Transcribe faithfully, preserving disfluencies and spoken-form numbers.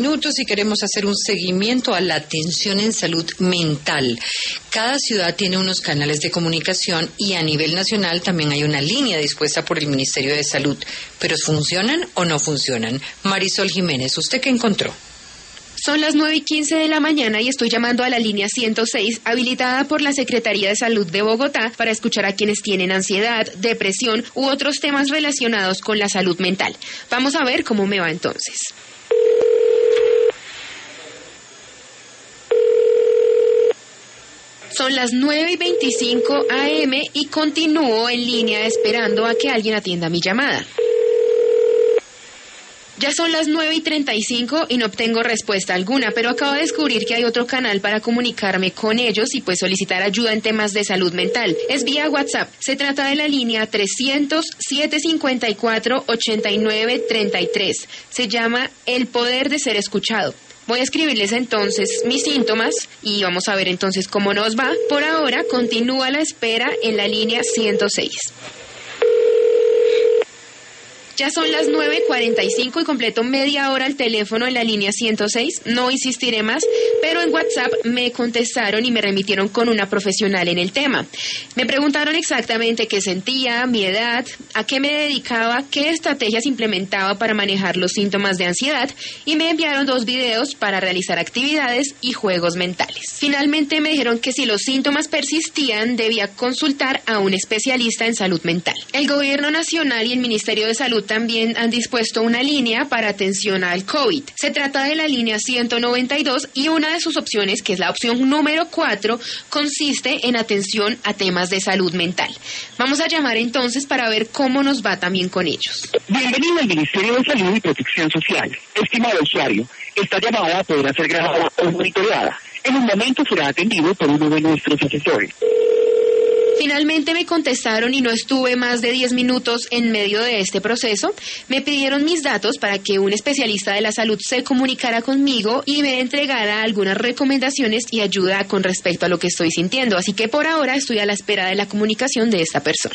Minutos y queremos hacer un seguimiento a la atención en salud mental. Cada ciudad tiene unos canales de comunicación y a nivel nacional también hay una línea dispuesta por el Ministerio de Salud. ¿Pero funcionan o no funcionan? Marisol Jiménez, ¿usted qué encontró? Son las nueve y quince de la mañana y estoy llamando a la línea ciento seis, habilitada por la Secretaría de Salud de Bogotá, para escuchar a quienes tienen ansiedad, depresión u otros temas relacionados con la salud mental. Vamos a ver cómo me va entonces. Son las nueve y veinticinco a eme y continúo en línea esperando a que alguien atienda mi llamada. Ya son las nueve y treinta y cinco y no obtengo respuesta alguna, pero acabo de descubrir que hay otro canal para comunicarme con ellos y pues solicitar ayuda en temas de salud mental. Es vía WhatsApp. Se trata de la línea trescientos, setecientos cincuenta y cuatro, ochenta y nueve treinta y tres. Se llama El Poder de Ser Escuchado. Voy a escribirles entonces mis síntomas y vamos a ver entonces cómo nos va. Por ahora continúa la espera en la línea ciento seis. Ya son las nueve y cuarenta y cinco y completo media hora al teléfono en la línea ciento seis. No insistiré más, pero en WhatsApp me contestaron y me remitieron con una profesional en el tema. Me preguntaron exactamente qué sentía, mi edad, a qué me dedicaba, qué estrategias implementaba para manejar los síntomas de ansiedad y me enviaron dos videos para realizar actividades y juegos mentales. Finalmente me dijeron que si los síntomas persistían debía consultar a un especialista en salud mental. El Gobierno Nacional y el Ministerio de Salud también han dispuesto una línea para atención al COVID. Se trata de la línea ciento noventa y dos y una de sus opciones, que es la opción número cuatro, consiste en atención a temas de salud mental. Vamos a llamar entonces para ver cómo nos va también con ellos. Bienvenido al Ministerio de Salud y Protección Social. Estimado usuario, esta llamada podrá ser grabada o monitoreada. En un momento será atendido por uno de nuestros asesores. Finalmente me contestaron y no estuve más de diez minutos en medio de este proceso. Me pidieron mis datos para que un especialista de la salud se comunicara conmigo y me entregara algunas recomendaciones y ayuda con respecto a lo que estoy sintiendo. Así que por ahora estoy a la espera de la comunicación de esta persona.